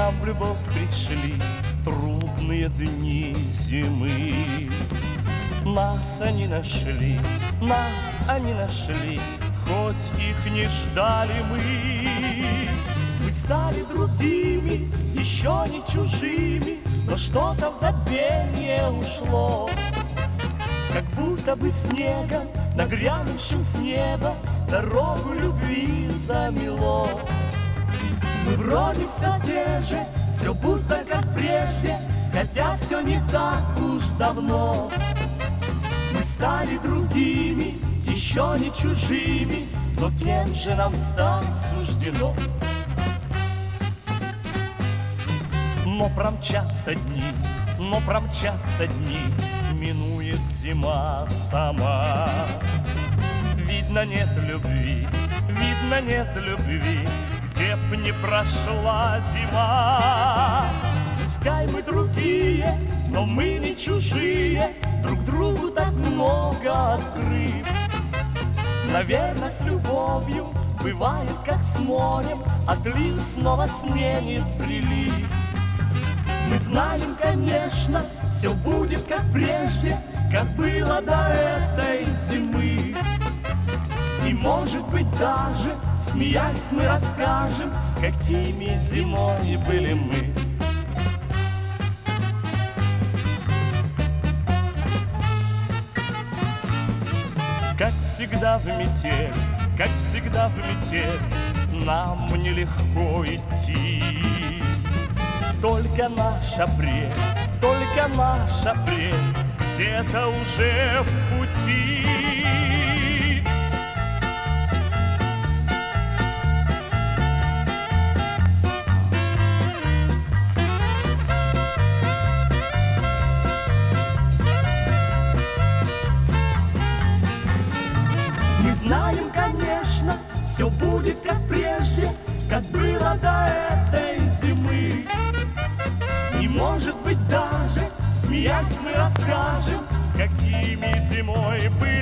нам в любовь пришли трудные дни зимы. Нас они нашли, хоть их не ждали мы. Мы стали другими, еще не чужими, но что-то в забвение ушло. Как будто бы снегом, нагрянувшим с неба, дорогу любви замело. Мы вроде все те же, все будто как прежде, хотя все не так уж давно. Мы стали другими, еще не чужими, но кем же нам стать суждено? Но промчатся дни, минует зима сама. Видно, нет любви, где б не прошла зима. Пускай мы другие, но мы не чужие, друг другу так много открыв. Наверное, с любовью бывает, как с морем, отлив снова сменит прилив. Мы знаем, конечно, все будет как прежде, как было до этой зимы. И, может быть, даже, смеясь, мы расскажем, какими зимой были мы. Как всегда в метель, нам нелегко идти. Только наш апрель, где-то уже в пути. Мы знаем, конечно, все будет как прежде, как было до этой зимы. И, может быть, даже, смеясь, мы расскажем, какими зимой были.